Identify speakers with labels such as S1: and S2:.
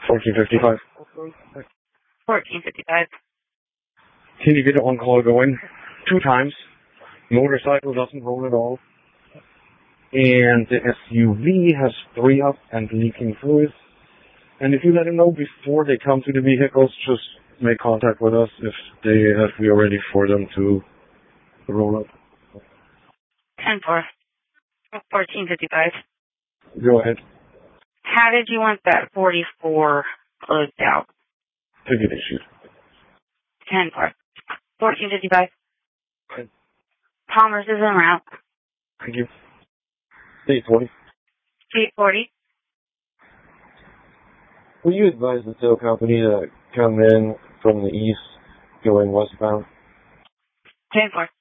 S1: 1455.
S2: 1455.
S1: Can you get on call going? 2 times. Motorcycle doesn't roll at all. And the SUV has 3 up and leaking fluid. And if you let them know before they come to the vehicles, just make contact with us if we are ready for them to roll up.
S2: 10-4. 1455.
S1: Go ahead.
S2: How did you want that 44 closed out?
S1: Ticket issued.
S2: 10-4. 1455.
S1: Okay.
S2: Palmer's is en route.
S1: Thank you. 840.
S2: 840.
S3: Will you advise the tow company to come in from the east going westbound?
S2: 10-4.